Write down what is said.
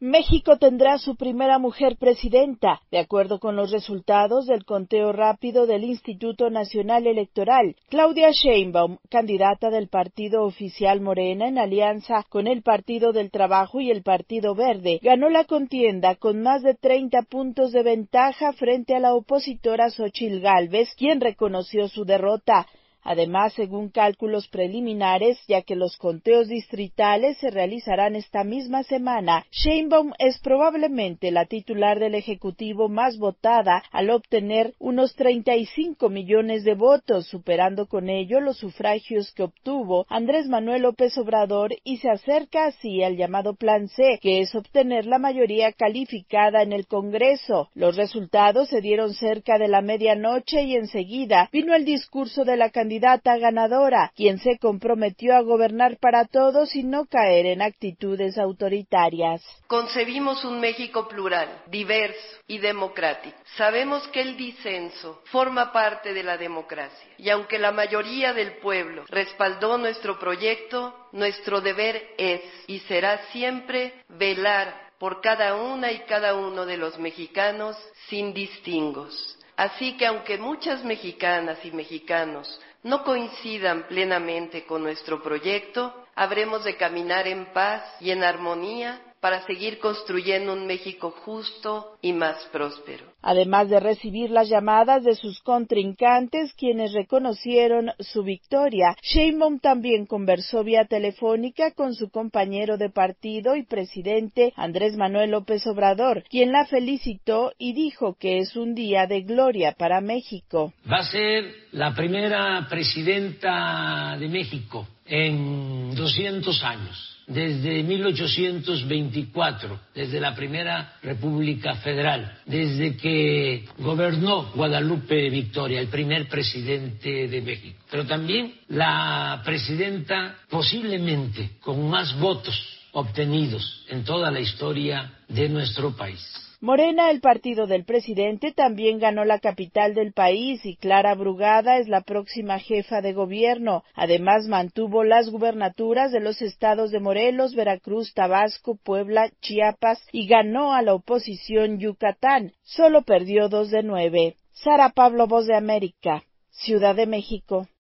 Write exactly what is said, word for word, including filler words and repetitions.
México tendrá su primera mujer presidenta, de acuerdo con los resultados del conteo rápido del Instituto Nacional Electoral. Claudia Sheinbaum, candidata del partido oficial Morena en alianza con el Partido del Trabajo y el Partido Verde, ganó la contienda con más de treinta puntos de ventaja frente a la opositora Xóchitl Gálvez, quien reconoció su derrota. Además, según cálculos preliminares, ya que los conteos distritales se realizarán esta misma semana, Sheinbaum es probablemente la titular del Ejecutivo más votada al obtener unos treinta y cinco millones de votos, superando con ello los sufragios que obtuvo Andrés Manuel López Obrador y se acerca así al llamado Plan C, que es obtener la mayoría calificada en el Congreso. Los resultados se dieron cerca de la medianoche y enseguida vino el discurso de la candidata candidata ganadora, quien se comprometió a gobernar para todos y no caer en actitudes autoritarias. Concebimos un México plural, diverso y democrático. Sabemos que el disenso forma parte de la democracia y aunque la mayoría del pueblo respaldó nuestro proyecto, nuestro deber es y será siempre velar por cada una y cada uno de los mexicanos sin distingos. Así que aunque muchas mexicanas y mexicanos no coincidan plenamente con nuestro proyecto, habremos de caminar en paz y en armonía para seguir construyendo un México justo y más próspero. Además de recibir las llamadas de sus contrincantes, quienes reconocieron su victoria, Sheinbaum también conversó vía telefónica con su compañero de partido y presidente Andrés Manuel López Obrador, quien la felicitó y dijo que es un día de gloria para México. Va a ser la primera presidenta de México en doscientos años. Desde mil ochocientos veinticuatro, desde la primera República Federal, desde que gobernó Guadalupe Victoria, el primer presidente de México, pero también la presidenta posiblemente con más votos obtenidos en toda la historia de nuestro país. Morena, el partido del presidente, también ganó la capital del país y Clara Brugada es la próxima jefa de gobierno. Además, mantuvo las gubernaturas de los estados de Morelos, Veracruz, Tabasco, Puebla, Chiapas y ganó a la oposición Yucatán. Solo perdió dos de nueve. Sara Pablo, Voz de América, Ciudad de México.